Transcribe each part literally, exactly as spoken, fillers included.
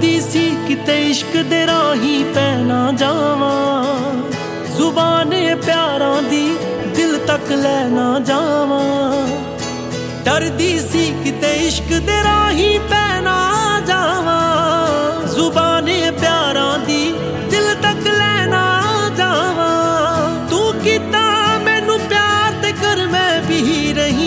डरदी सी किते इश्क दे राही पै ना जावां, जुबाने प्यारां दी दिल तक लै ना जावां। डरदी सी किते इश्क दे राही पै ना जावां, जुबाने प्यारां दी दिल तक लै ना जावां। तू कीता मैनू प्यार ते कर मैं भी रही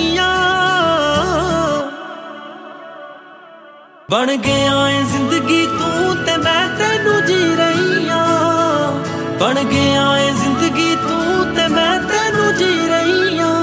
बन गया है जिंदगी तू ते मैं तेनू जी रही हां। बन गया है जिंदगी तू ते मैं तेनू जी रही हां।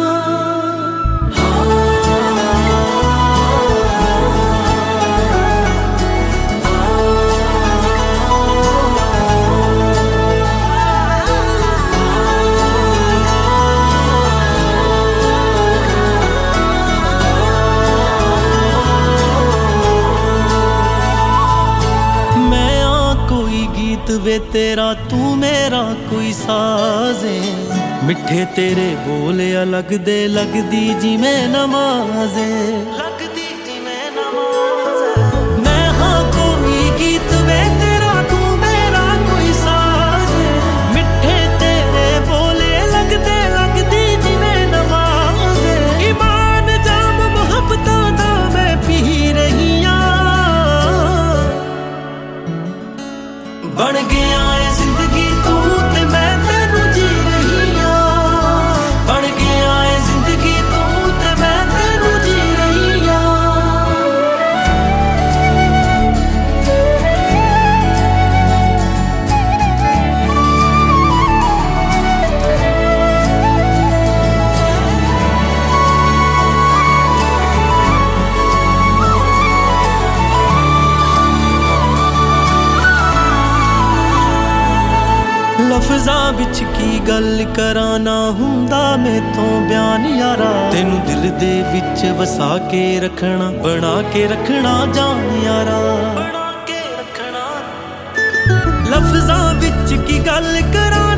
वे तेरा तू मेरा कोई साज़े, मिठे तेरे बोले अलग दे लगदी जिवें नमाज़े, लगदी जिवें नमाज़े। मैं हाँ कोई गीत वे तेरा तू मेरा कोई साज़े, मिठे तेरे बोले लगदे लगदी जिवें नमाज़े। ईमान जाम मुहब्बतां दा मैं पी रही बन गया है जिंदगी तू ते मैं तेनू जी रही हां। बन गया है जिंदगी तू ते मैं तेनू जी रही लफ्ज़ां विच की गल करां ना हुंदा मैथों बयान यारा। तेनू दिल दे विच वसा के रखना बना के रखना जान यारा, बना के रखना। लफ्ज़ां विच की गल करां